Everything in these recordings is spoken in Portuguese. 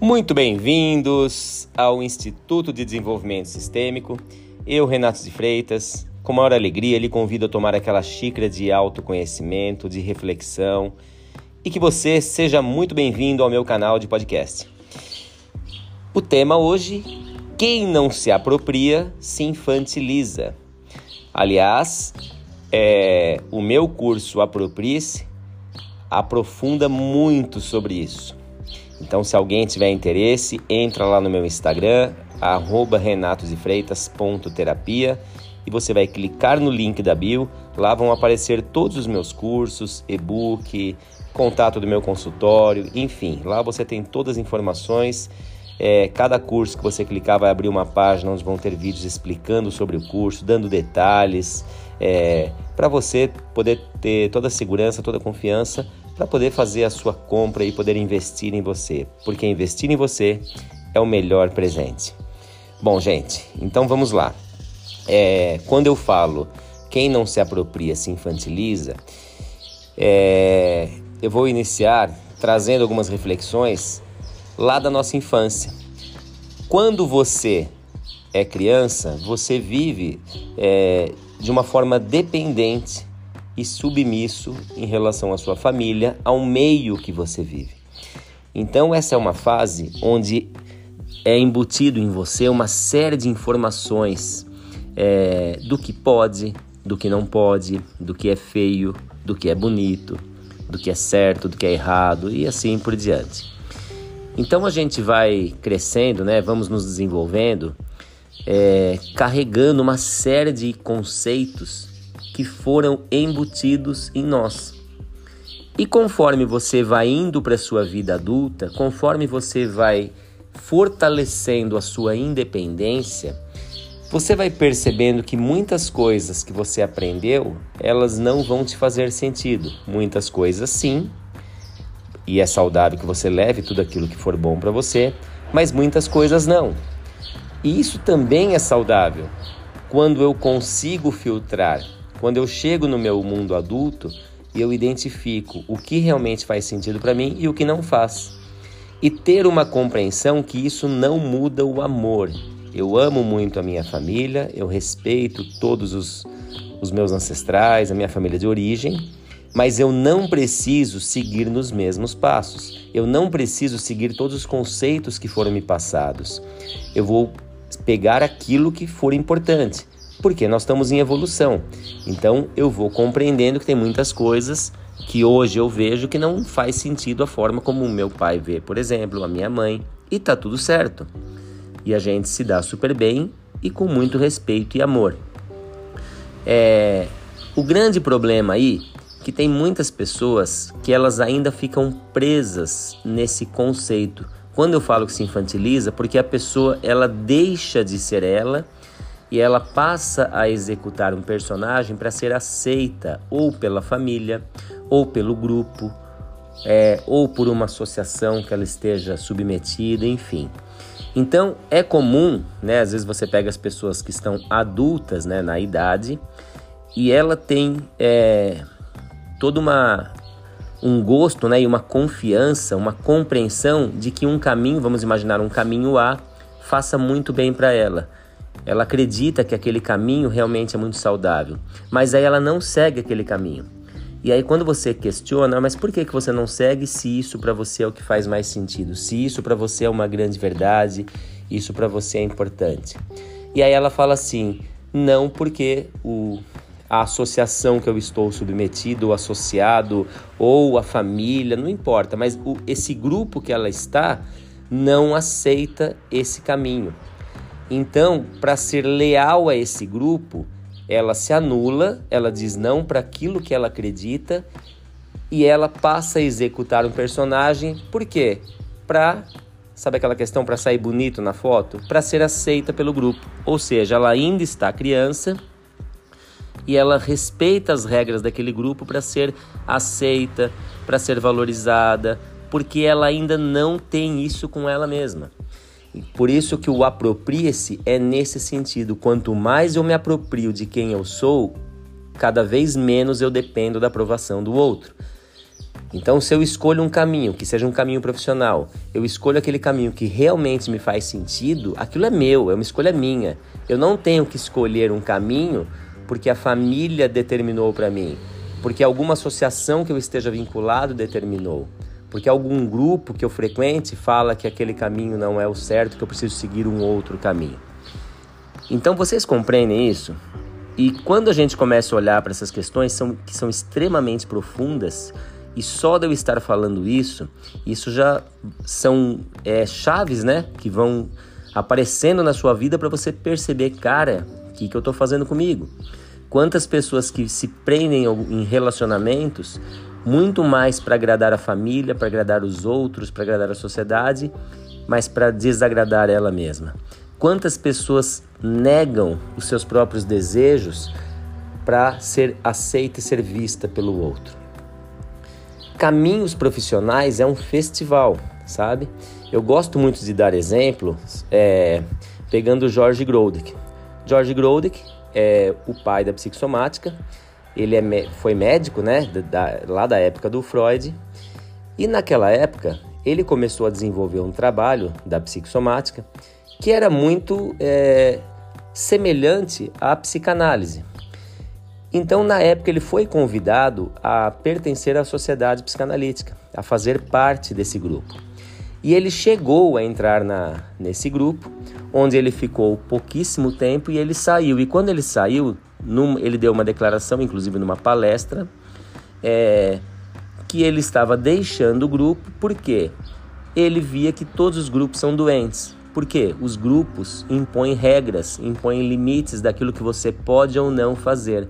Muito bem-vindos ao Instituto de Desenvolvimento Sistêmico. Eu, Renato de Freitas, com maior alegria, lhe convido a tomar aquela xícara de autoconhecimento, de reflexão e que você seja muito bem-vindo ao meu canal de podcast. O tema hoje: quem não se apropria se infantiliza. Aliás, o meu curso Aproprie-se aprofunda muito sobre isso. Então, se alguém tiver interesse, entra lá no meu Instagram, @renatodefreitas.terapia, e você vai clicar no link da bio. Lá vão aparecer todos os meus cursos, e-book, contato do meu consultório, enfim. Lá você tem todas as informações. Cada curso que você clicar vai abrir uma página onde vão ter vídeos explicando sobre o curso, dando detalhes, para você poder ter toda a segurança, toda a confiança, para poder fazer a sua compra e poder investir em você, porque investir em você é o melhor presente. Bom, gente, então vamos lá. Quando eu falo quem não se apropria se infantiliza, eu vou iniciar trazendo algumas reflexões lá da nossa infância. Quando você é criança, você vive de uma forma dependente e submisso em relação à sua família, ao meio que você vive. Então essa é uma fase onde é embutido em você uma série de informações do que pode, do que não pode, do que é feio, do que é bonito, do que é certo, do que é errado e assim por diante. Então a gente vai crescendo, vamos nos desenvolvendo, carregando uma série de conceitos que foram embutidos em nós. E conforme você vai indo para a sua vida adulta, conforme você vai fortalecendo a sua independência, você vai percebendo que muitas coisas que você aprendeu, elas não vão te fazer sentido. Muitas coisas sim, e é saudável que você leve tudo aquilo que for bom para você, mas muitas coisas não. E isso também é saudável quando eu consigo filtrar. Quando eu chego no meu mundo adulto, eu identifico o que realmente faz sentido para mim e o que não faz. E ter uma compreensão que isso não muda o amor. Eu amo muito a minha família, eu respeito todos os meus ancestrais, a minha família de origem, mas eu não preciso seguir nos mesmos passos. Eu não preciso seguir todos os conceitos que foram me passados. Eu vou pegar aquilo que for importante, porque nós estamos em evolução. Então eu vou compreendendo que tem muitas coisas que hoje eu vejo que não faz sentido a forma como o meu pai vê, por exemplo, a minha mãe, e tá tudo certo. E a gente se dá super bem e com muito respeito e amor. O grande problema aí que tem muitas pessoas que elas ainda ficam presas nesse conceito. Quando eu falo que se infantiliza, porque a pessoa ela deixa de ser ela e ela passa a executar um personagem para ser aceita ou pela família, ou pelo grupo, ou por uma associação que ela esteja submetida, enfim. Então é comum, às vezes você pega as pessoas que estão adultas, na idade, e ela tem todo um gosto, e uma confiança, uma compreensão de que um caminho, vamos imaginar um caminho A, faça muito bem para ela. Ela acredita que aquele caminho realmente é muito saudável, mas aí ela não segue aquele caminho. E aí quando você questiona, mas por que você não segue se isso para você é o que faz mais sentido? Se isso para você é uma grande verdade, isso para você é importante. E aí ela fala assim, não, porque a associação que eu estou submetido, o associado ou a família, não importa, mas esse grupo que ela está não aceita esse caminho. Então, para ser leal a esse grupo, ela se anula, ela diz não para aquilo que ela acredita e ela passa a executar um personagem. Por quê? Sabe aquela questão para sair bonito na foto? Para ser aceita pelo grupo. Ou seja, ela ainda está criança e ela respeita as regras daquele grupo para ser aceita, para ser valorizada, porque ela ainda não tem isso com ela mesma. Por isso que o aproprie-se é nesse sentido. Quanto mais eu me aproprio de quem eu sou, cada vez menos eu dependo da aprovação do outro. Então, se eu escolho um caminho, que seja um caminho profissional, eu escolho aquele caminho que realmente me faz sentido, aquilo é meu, é uma escolha minha. Eu não tenho que escolher um caminho porque a família determinou para mim, porque alguma associação que eu esteja vinculado determinou, porque algum grupo que eu frequente fala que aquele caminho não é o certo, que eu preciso seguir um outro caminho. Então, vocês compreendem isso? E quando a gente começa a olhar para essas questões que são extremamente profundas, e só de eu estar falando isso já são chaves, né, que vão aparecendo na sua vida para você perceber, cara, o que eu estou fazendo comigo? Quantas pessoas que se prendem em relacionamentos muito mais para agradar a família, para agradar os outros, para agradar a sociedade, mas para desagradar ela mesma. Quantas pessoas negam os seus próprios desejos para ser aceita e ser vista pelo outro. Caminhos profissionais é um festival, sabe? Eu gosto muito de dar exemplo pegando o George Grodek. George Grodek é o pai da psicossomática, ele foi médico, né, lá da época do Freud, e naquela época ele começou a desenvolver um trabalho da psicossomática que era muito semelhante à psicanálise. Então, na época, ele foi convidado a pertencer à sociedade psicanalítica, a fazer parte desse grupo. E ele chegou a entrar nesse grupo, onde ele ficou pouquíssimo tempo e ele saiu. E quando ele saiu, ele deu uma declaração, inclusive numa palestra, que ele estava deixando o grupo porque ele via que todos os grupos são doentes. Por quê? Os grupos impõem regras, impõem limites daquilo que você pode ou não fazer.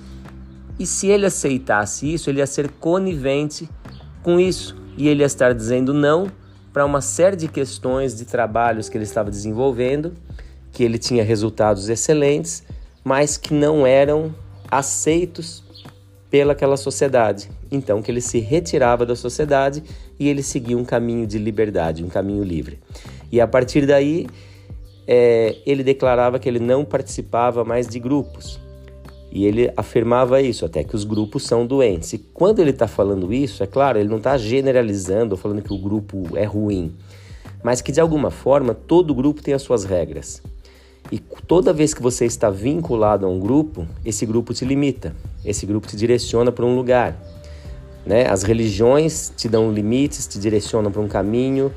E se ele aceitasse isso, ele ia ser conivente com isso. E ele ia estar dizendo não para uma série de questões de trabalhos que ele estava desenvolvendo, que ele tinha resultados excelentes, mas que não eram aceitos pelaquela sociedade. Então, que ele se retirava da sociedade e ele seguia um caminho de liberdade, um caminho livre. E a partir daí, ele declarava que ele não participava mais de grupos. E ele afirmava isso, até que os grupos são doentes. E quando ele está falando isso, é claro, ele não está generalizando, falando que o grupo é ruim, mas que de alguma forma todo grupo tem as suas regras. E toda vez que você está vinculado a um grupo, esse grupo te limita, esse grupo te direciona para um lugar, né? As religiões te dão limites, te direcionam para um caminho,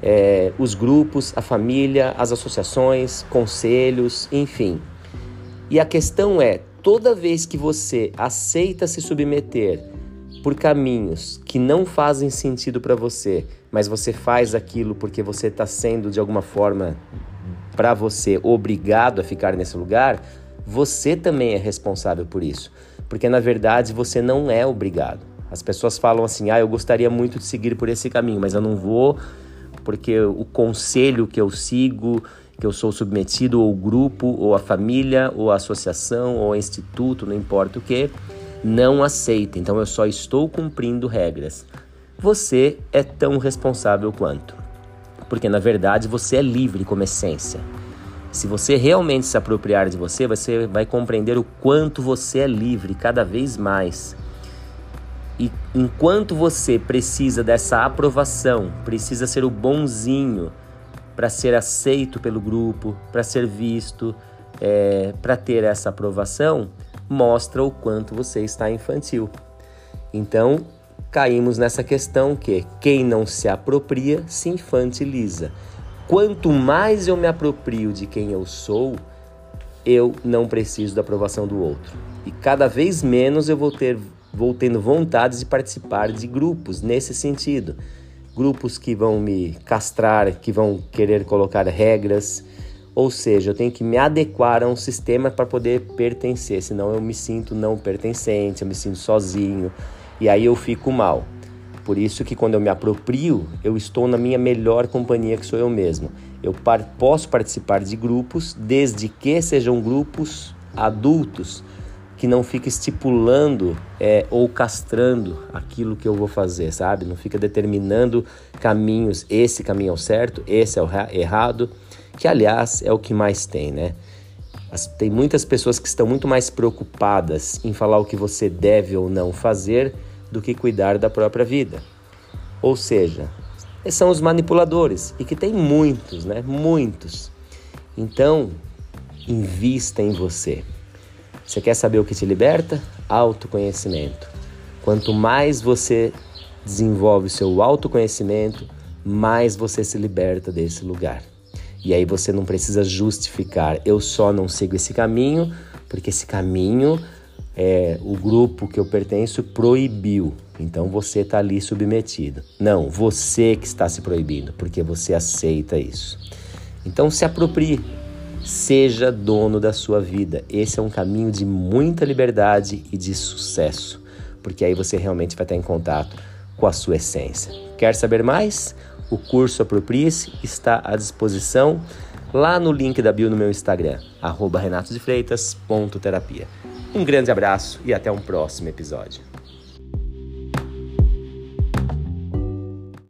os grupos, a família, as associações, conselhos, enfim. E a questão é, toda vez que você aceita se submeter por caminhos que não fazem sentido para você, mas você faz aquilo porque você está sendo, de alguma forma, para você, obrigado a ficar nesse lugar, você também é responsável por isso. Porque, na verdade, você não é obrigado. As pessoas falam assim, eu gostaria muito de seguir por esse caminho, mas eu não vou porque o conselho que eu sigo, que eu sou submetido, ou o grupo, ou a família, ou a associação, ou o instituto, não importa o que, não aceita. Então eu só estou cumprindo regras. Você é tão responsável quanto. Porque na verdade você é livre como essência. Se você realmente se apropriar de você vai compreender o quanto você é livre cada vez mais. E enquanto você precisa dessa aprovação, precisa ser o bonzinho, para ser aceito pelo grupo, para ser visto, para ter essa aprovação, mostra o quanto você está infantil. Então, caímos nessa questão que quem não se apropria, se infantiliza. Quanto mais eu me aproprio de quem eu sou, eu não preciso da aprovação do outro. E cada vez menos eu vou tendo vontade de participar de grupos nesse sentido. Grupos que vão me castrar, que vão querer colocar regras, ou seja, eu tenho que me adequar a um sistema para poder pertencer, senão eu me sinto não pertencente, eu me sinto sozinho, e aí eu fico mal. Por isso que quando eu me aproprio, eu estou na minha melhor companhia, que sou eu mesmo. Eu posso participar de grupos, desde que sejam grupos adultos, que não fica estipulando ou castrando aquilo que eu vou fazer, sabe? Não fica determinando caminhos, esse caminho é o certo, esse é o errado, que aliás é o que mais tem, né? Tem muitas pessoas que estão muito mais preocupadas em falar o que você deve ou não fazer do que cuidar da própria vida. Ou seja, são os manipuladores, e que tem muitos, né? Muitos. Então, invista em você. Você quer saber o que te liberta? Autoconhecimento. Quanto mais você desenvolve o seu autoconhecimento, mais você se liberta desse lugar. E aí você não precisa justificar, eu só não sigo esse caminho, porque esse caminho o grupo que eu pertenço proibiu. Então você está ali submetido. Não, você que está se proibindo, porque você aceita isso. Então se aproprie, seja dono da sua vida. Esse é um caminho de muita liberdade e de sucesso, porque aí você realmente vai estar em contato com a sua essência. Quer saber mais? O curso Aproprie-se está à disposição lá no link da bio no meu Instagram, @renatodefreitas.terapia. Um grande abraço e até um próximo episódio.